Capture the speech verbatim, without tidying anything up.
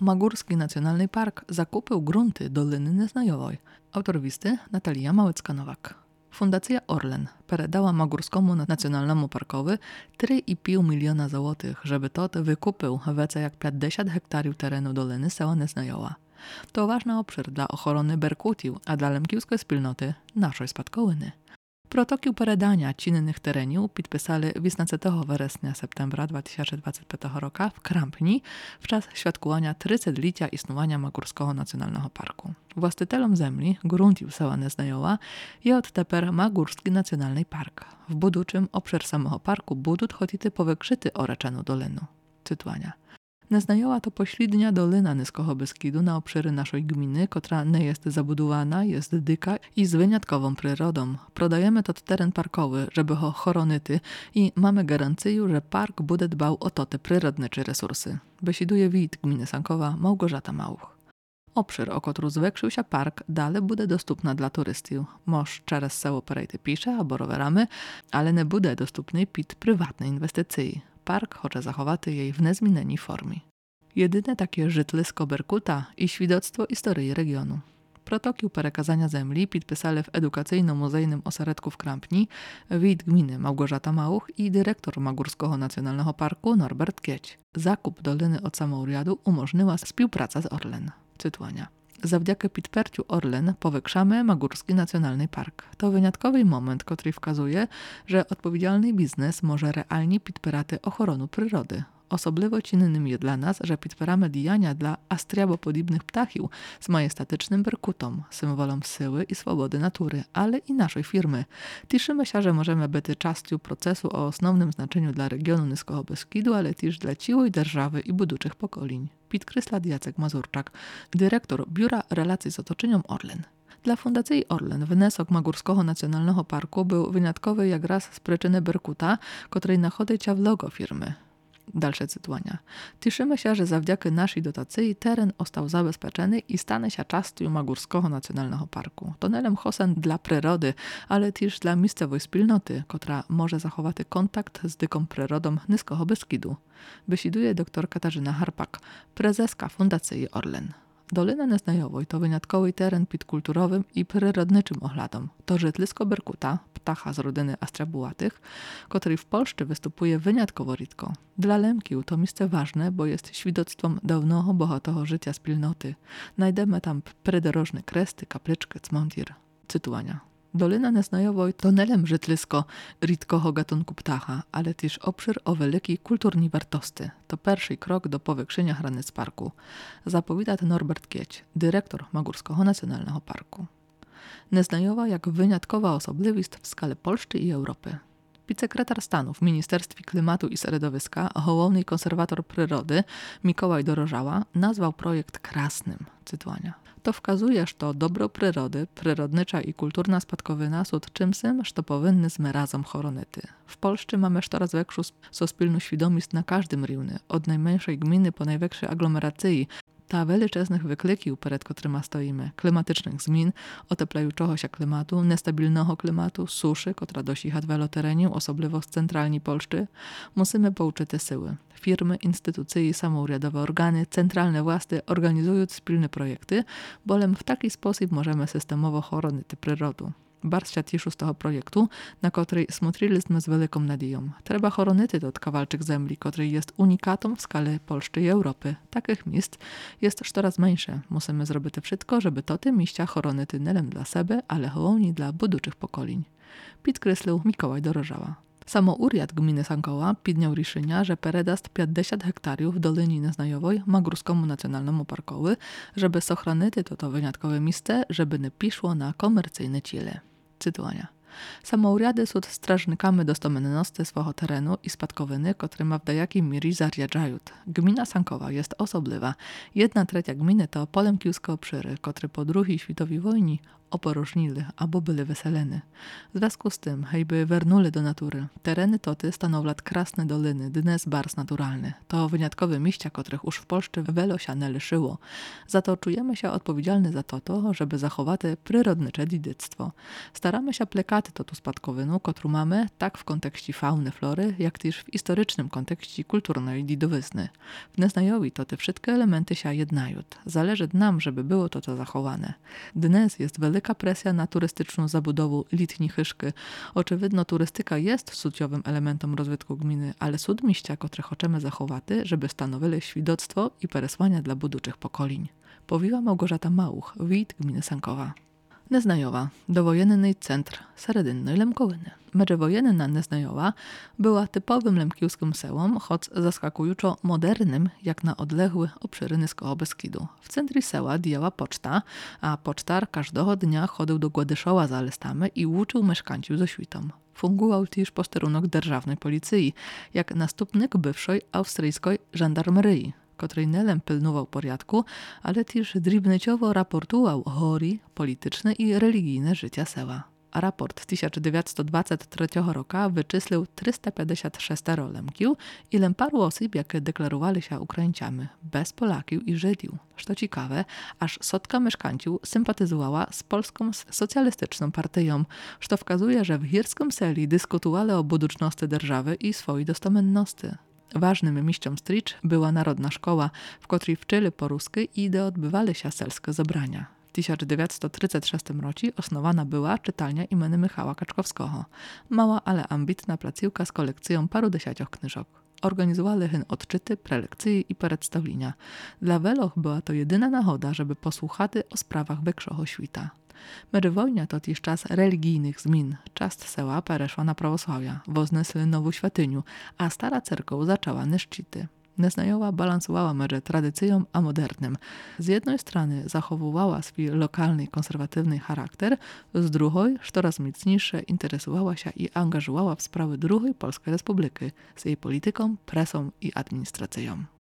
Magórski Nacjonalny Park zakupył grunty Doliny Neznajowoj. Autor listy Natalia Małecka-Nowak. Fundacja Orlen передала Magórskomu Nacjonalnemu Parkowi три і пів miliona złotych, żeby tot wykupił więcej jak pięćdziesiąt hektarów terenu Doliny Sała Neznajowa. To ważny obszar dla ochrony berkutiów, a dla lemkiewskiej wspólnoty naszej spadkołyny. Protokół передania czynnych tereniów podpisali osiemnastego września-septembra dwa tysiące dwudziestego piątego roku w Krampni w czas świadkowania trzydziestolecie istnienia Magórskiego Nacjonalnego Parku. Właścicielem ziemi, gruntów Sała Neznajowa, jest odteper Magórski Nacjonalny Park. W buduczym obszar samego parku budut chodzity powykrzyty oreczeну dolinu. Cytuania. Neznajowa to pośrednia dolina Niskiego Beskidu na obszary naszej gminy, która nie jest zabudowana, jest dyka i z wyjątkową przyrodą. Prodajemy tot teren parkowy, żeby go chronić i mamy gwarancję, że park będzie dbał o te przyrodne resursy. Besiduje wójt gminy Sankowa Małgorzata Mauch. Obszar, o który zwiększył się park, dalej będzie dostępny dla turystów. Moż przez seło perejty pisze albo rowerami, ale nie będzie dostępny pod prywatne inwestycje. Park chce zachować jej w niezmienionej formie. Jedyne takie żytlisko Berkuta i świadectwo historii regionu. Protokół przekazania ziemi podpisali w edukacyjno-muzejnym ośrodku w Krampni wójt gminy Małgorzata Mauch i dyrektor Magórskiego Nacjonalnego Parku Norbert Kieć. Zakup doliny od samourjadu umożliwiła współpraca z Orlen. Cytuania. Zawdzięki podparciu Orlen powiększamy Magórski Nacjonalny Park. To wyjątkowy moment, który wskazuje, że odpowiedzialny biznes może realnie podpierać ochronę przyrody. Osobliwo czynnym jest dla nas, że podpieramy działania dla astriabopodobnych ptachiów z majestatycznym berkutom, symbolem siły i swobody natury, ale i naszej firmy. Cieszymy się, że możemy być częścią procesu o osnownym znaczeniu dla regionu Niskiego Beskidu, ale też dla całej держawy i buduчих pokoleń. Podkreśla Jacek Mazurczak, dyrektor Biura Relacji z Otoczeniem Orlen. Dla Fundacji Orlen wniosek Magórskiego Nacjonalnego Parku był wyjątkowy jak raz z przyczyny berkuta, której nachodzi w logo firmy. Dalsze cytowania. Cieszymy się, że zawdzięki naszej dotacji teren został zabezpieczony i stanie się częścią Magórskiego Nacjonalnego Parku. To nie hosen dla przyrody, ale też dla miejscowej wspólnoty, która może zachować kontakt z dyką przyrodą Niskiego Beskidu. Besiduje dr Katarzyna Harpak, prezeska Fundacji Orlen. Dolina Neznajowoj to wyjątkowy teren pod kulturowym i przyrodniczym ochladom. To żytlisko berkuta, ptacha z rodziny astrabułatych, który w Polsce występuje wyjątkowo rzadko. Dla Lemkiów to miejsce ważne, bo jest świadectwem dawnego, bohatego życia wspólnoty. Znajdziemy tam przydrożne kresty, kapliczki, cmentir. Cytowania. Dolina Neznajowoj to nie tylko żytlisko rzadkiego gatunku ptacha, ale też obszar o wielkiej kulturnej wartości. To pierwszy krok do powiększenia granic parku. Zapowiada Norbert Kieć, dyrektor Magórskiego Nacjonalnego Parku. Neznajowa jak wyjątkowa osobliwość w skali Polski i Europy. Wicesekretarz stanu w Ministerstwie Klimatu i Środowiska, główny konserwator przyrody Mikołaj Dorożała nazwał projekt krasnym. Cytowania. To wskazuje, że to dobro przyrody, przyrodnicza i kulturna spadkowina są czymś, co powinny z razem chronić. W Polsce mamy coraz większą sospólną świadomość na każdym rynku, od najmniejszej gminy po największej aglomeracji. Ta wielczesnych wyklików, przed którymi stoimy, klimatycznych zmian, ocieplającego się klimatu, niestabilnego klimatu, suszy, która dosicha wielu tereniów, osobliwo z centralnej Polski, musimy pouczyć te siły. Firmy, instytucje i samourjadowe organy, centralne władze organizują wspólne projekty, bolem w taki sposób możemy systemowo chronić przyrodę. Bardzo się cieszę z tego projektu, na który smotriliśmy z wielką nadzieją. Trzeba chronić ten kawałek ziemi, który jest unikatą w skali Polski i Europy. Takich miejsc jest coraz mniejsze. Musimy zrobić wszystko, żeby to te miejsca chronić nie tylko dla siebie, ale głównie dla buduчих pokoleń. Podkreślił Mikołaj Dorożała. Samourjad gminy Sankowa podjął решение, że передаст pięćdziesiąt hektarów w Dolinie Neznajowoj Magórskiemu Nacjonalnemu Parkowi, żeby ochronić to, to wyjątkowe miejsce, żeby nie piszło na komercyjne cele. Cytowania. Samourjady są strażnikami dostomenności swojego terenu i spadkowiny, którymi w dajakiej mierze zarządzają. Gmina Sankowa jest osobliwa. Jedna trzecia gminy to polemkiewskie obszary, które po drugiej światowej wojnie oporożnili albo byli wyseleni. W związku z tym, hejby wernuli do natury, tereny toty stanowlat krasne doliny, dnes bars naturalny. To wyjątkowe miejsca, których już w Polsce wiele się nie lyszyło. Za to czujemy się odpowiedzialni za to, to żeby zachować przyrodnicze dziedzictwo. Staramy się plekaty totu spadkowinu, którą mamy, tak w kontekście fauny, flory, jak też w historycznym kontekście kulturnej dzidowyzny. W Neznajowi to te wszystkie elementy się jednają. Zależy nam, żeby było to to zachowane. Dnes jest wielka presja na turystyczną zabudowę litni chyszki. Oczywiście turystyka jest suciowym elementem rozwitku gminy, ale sud mieścia, które chcemy zachować, żeby stanowili świadectwo i peresłania dla buduczych pokoleń. Powiła Małgorzata Mauch, wójt gminy Sankowa. Neznajowa, dowojenny centr Seredynnej Lemkołyny. Meczewojenna Neznajowa była typowym lemkiłskim sełom, choć zaskakująco modernym, jak na odległy obszyry Nyskiego Beskidu. W centrum seła dijała poczta, a pocztar każdego dnia chodził do Gładyszoła za listami i uczył mieszkańców ze świtą. Fungował też posterunek Dzierżawnej Policji, jak następnik bywszej austriackiej żandarmerii, której nelem pilnował porządku, ale też dribnyciowo raportował chory polityczne i religijne życia seła. A raport tysiąc dziewięćset dwudziestego trzeciego roku wyczyslił trzysta pięćdziesiąt sześć lemkiów i paru osób, jakie deklarowali się Ukraińcami, bez Polaków i Żydów. Co ciekawe, aż setka mieszkańców sympatyzowała z polską socjalistyczną partią, co wskazuje, że w Hirskim Seli dyskutowali o buduczności держаwy i swojej dostomenności. Ważnym miejscem stricz była Narodna Szkoła, w której wczyli po ruskiej i gdzie odbywali się selskie zebrania. W tysiąc dziewięćset trzydziestym szóstym roku osnowana była czytelnia imienia Michała Kaczkowskiego. Mała, ale ambitna placówka z kolekcją paru dziesięciu książek. Organizowali hyn odczyty, prelekcje i przedstawienia. Dla Weloch była to jedyna nachoda, żeby posłuchać o sprawach większego świata. Medzywojnia to też czas religijnych zmian. Czas seła pereszła na prawosławia, woznesli nową świątynię, a stara cerkow zaczęła niszczyty. Neznajowa balansowała między tradycją a modernem. Z jednej strony zachowywała swój lokalny, konserwatywny charakter, z drugiej, coraz mocniejsze, interesowała się i angażowała w sprawy drugiej Polskiej Republiki z jej polityką, presą i administracją.